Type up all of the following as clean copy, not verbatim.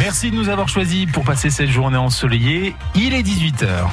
Merci de nous avoir choisis pour passer cette journée ensoleillée. Il est 18h.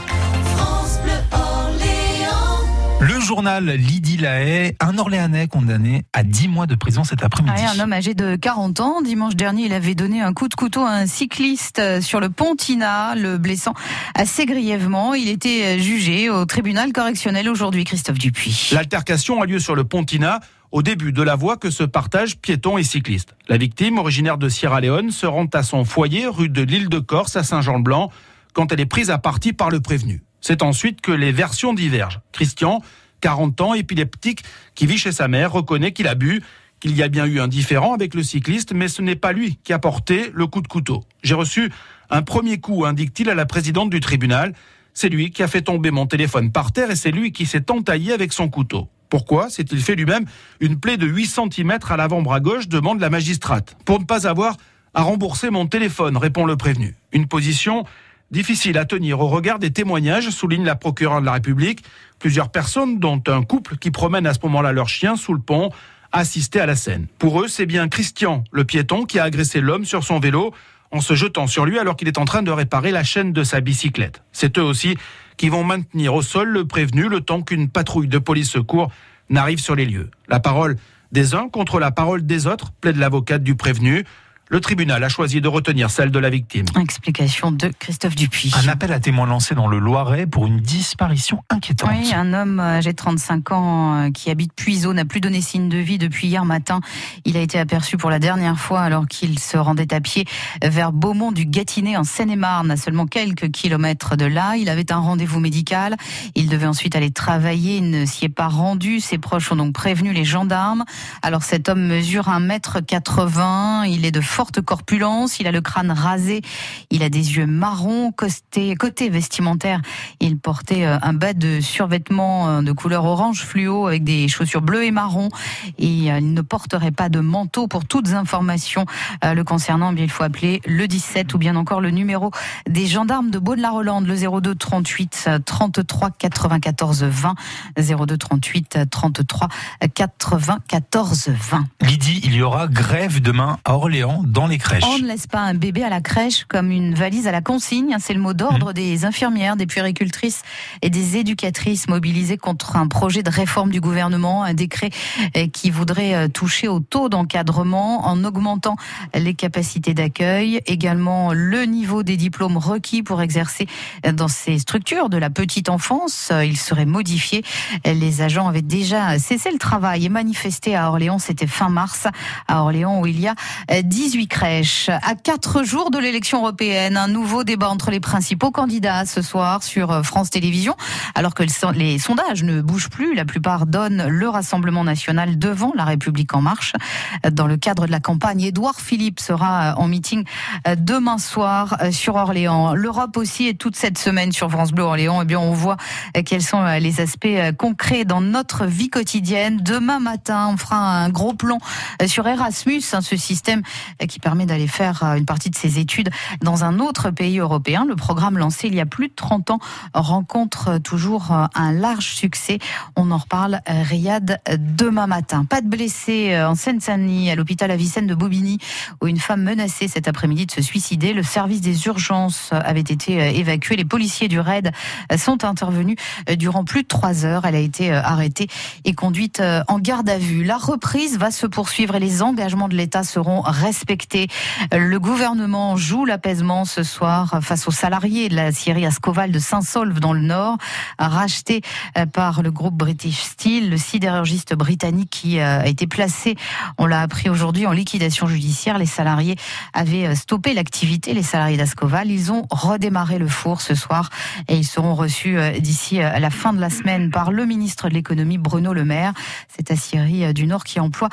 Le journal Lydie Lahaye, un Orléanais condamné à 10 mois de prison cet après-midi. Un homme âgé de 40 ans, dimanche dernier, il avait donné un coup de couteau à un cycliste sur le pont Tina, le blessant assez grièvement. Il était jugé au tribunal correctionnel aujourd'hui, Christophe Dupuis. L'altercation a lieu sur le pont Tina, au début de la voie que se partagent piétons et cyclistes. La victime, originaire de Sierra Leone, se rend à son foyer, rue de l'Île de Corse, à Saint-Jean-le-Blanc, quand elle est prise à partie par le prévenu. C'est ensuite que les versions divergent. Christian, 40 ans, épileptique, qui vit chez sa mère, reconnaît qu'il a bu, qu'il y a bien eu un différend avec le cycliste, mais ce n'est pas lui qui a porté le coup de couteau. J'ai reçu un premier coup, indique-t-il à la présidente du tribunal. C'est lui qui a fait tomber mon téléphone par terre et c'est lui qui s'est entaillé avec son couteau. Pourquoi s'est-il fait lui-même une plaie de 8 cm à l'avant-bras gauche, demande la magistrate. Pour ne pas avoir à rembourser mon téléphone, répond le prévenu. Une position difficile à tenir au regard des témoignages, souligne la procureure de la République. Plusieurs personnes, dont un couple qui promène à ce moment-là leur chien sous le pont, assistaient à la scène. Pour eux, c'est bien Christian, le piéton, qui a agressé l'homme sur son vélo en se jetant sur lui alors qu'il est en train de réparer la chaîne de sa bicyclette. C'est eux aussi qui vont maintenir au sol le prévenu le temps qu'une patrouille de police secours n'arrive sur les lieux. La parole des uns contre la parole des autres, plaide l'avocate du prévenu. Le tribunal a choisi de retenir celle de la victime. Explication de Christophe Dupuis. Un appel à témoins lancé dans le Loiret pour une disparition inquiétante. Oui, un homme âgé de 35 ans qui habite Puiseaux n'a plus donné signe de vie depuis hier matin. Il a été aperçu pour la dernière fois alors qu'il se rendait à pied vers Beaumont du Gâtinais en Seine-et-Marne, à seulement quelques kilomètres de là. Il avait un rendez-vous médical. Il devait ensuite aller travailler. Il ne s'y est pas rendu. Ses proches ont donc prévenu les gendarmes. Alors cet homme mesure 1,80 m. Il est de forte corpulence, il a le crâne rasé, il a des yeux marrons, côté vestimentaire, il portait un bas de survêtement de couleur orange fluo avec des chaussures bleues et marron et il ne porterait pas de manteau. Pour toutes informations le concernant, il faut appeler le 17 ou bien encore le numéro des gendarmes de Baudelaire-Hollande, le 02 38 33 94 20, 02 38 33 94 20. Lydie, il y aura grève demain à Orléans dans les crèches. On ne laisse pas un bébé à la crèche comme une valise à la consigne. C'est le mot d'ordre des infirmières, des puéricultrices et des éducatrices mobilisées contre un projet de réforme du gouvernement, un décret qui voudrait toucher au taux d'encadrement en augmentant les capacités d'accueil, également le niveau des diplômes requis pour exercer dans ces structures de la petite enfance. Il serait modifié. Les agents avaient déjà cessé le travail et manifesté à Orléans. C'était fin mars à Orléans où il y a 18 crèches. À 4 jours de l'élection européenne, un nouveau débat entre les principaux candidats ce soir sur France Télévisions. Alors que les sondages ne bougent plus, la plupart donnent le Rassemblement national devant La République en marche. Dans le cadre de la campagne, Édouard Philippe sera en meeting demain soir sur Orléans. L'Europe aussi est toute cette semaine sur France Bleu Orléans. Eh bien, on voit quels sont les aspects concrets dans notre vie quotidienne. Demain matin, on fera un gros plan sur Erasmus, ce système qui permet d'aller faire une partie de ses études dans un autre pays européen. Le programme lancé il y a plus de 30 ans rencontre toujours un large succès. On en reparle, Riyad, demain matin. Pas de blessés en Seine-Saint-Denis, à l'hôpital Avicenne de Bobigny, où une femme menacée cet après-midi de se suicider. Le service des urgences avait été évacué. Les policiers du RAID sont intervenus durant plus de 3 heures. Elle a été arrêtée et conduite en garde à vue. La reprise va se poursuivre et les engagements de l'État seront respectés. Le gouvernement joue l'apaisement ce soir face aux salariés de la scierie Ascoval de Saint-Saulve dans le Nord, racheté par le groupe British Steel, le sidérurgiste britannique qui a été placé, on l'a appris aujourd'hui, en liquidation judiciaire. Les salariés avaient stoppé l'activité, les salariés d'Ascoval. Ils ont redémarré le four ce soir et ils seront reçus d'ici à la fin de la semaine par le ministre de l'économie Bruno Le Maire. C'est aciérie du Nord qui emploie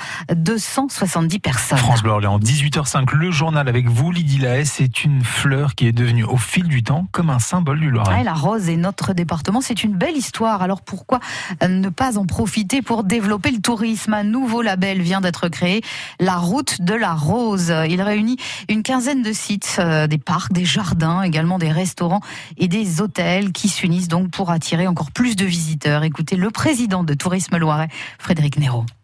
270 personnes. France Bleu Orléans, 18h05, le journal avec vous, Lydie Lahaye. C'est une fleur qui est devenue au fil du temps comme un symbole du Loiret. Ouais, la rose est notre département, c'est une belle histoire. Alors pourquoi ne pas en profiter pour développer le tourisme? Un nouveau label vient d'être créé, la route de la rose. Il réunit une quinzaine de sites, des parcs, des jardins, également des restaurants et des hôtels qui s'unissent donc pour attirer encore plus de visiteurs. Écoutez le président de Tourisme Loiret, Frédéric Néraud.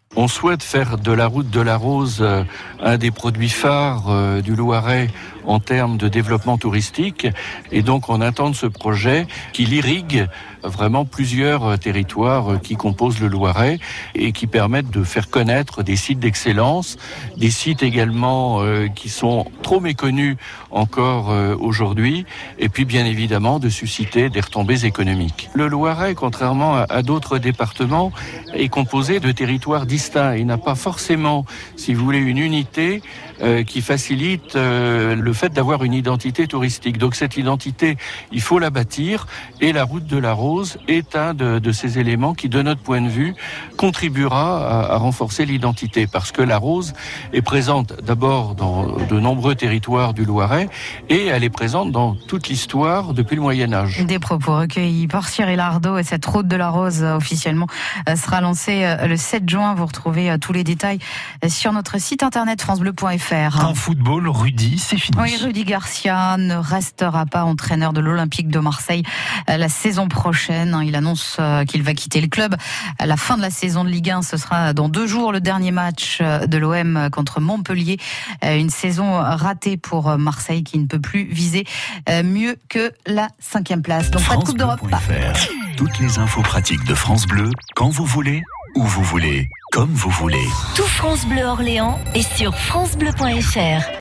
On souhaite faire de la route de la Rose un des produits phares du Loiret en termes de développement touristique. Et donc on intente ce projet qui irrigue vraiment plusieurs territoires qui composent le Loiret et qui permettent de faire connaître des sites d'excellence, des sites également qui sont trop méconnus encore aujourd'hui, et puis bien évidemment de susciter des retombées économiques. Le Loiret, contrairement à d'autres départements, est composé de territoires distincts. Il n'a pas forcément, si vous voulez, une unité qui facilite le fait d'avoir une identité touristique. Donc cette identité, il faut la bâtir, et la route de la Rose est un de ces éléments qui, de notre point de vue, contribuera à renforcer l'identité, parce que la Rose est présente d'abord dans de nombreux territoires du Loiret, et elle est présente dans toute l'histoire depuis le Moyen-Âge. Des propos recueillis par Cyril Ardo, et cette route de la Rose officiellement sera lancée le 7 juin. Vous retrouvez tous les détails sur notre site internet francebleu.fr. En football, Rudy, c'est fini. Oui, Rudy Garcia ne restera pas entraîneur de l'Olympique de Marseille la saison prochaine. Il annonce qu'il va quitter le club à la fin de la saison de Ligue 1. Ce sera dans 2 jours le dernier match de l'OM contre Montpellier. Une saison ratée pour Marseille qui ne peut plus viser mieux que la 5e place. Donc pas de Coupe d'Europe. Toutes les infos pratiques de France Bleu, quand vous voulez, où vous voulez, comme vous voulez. Tout France Bleu Orléans est sur francebleu.fr.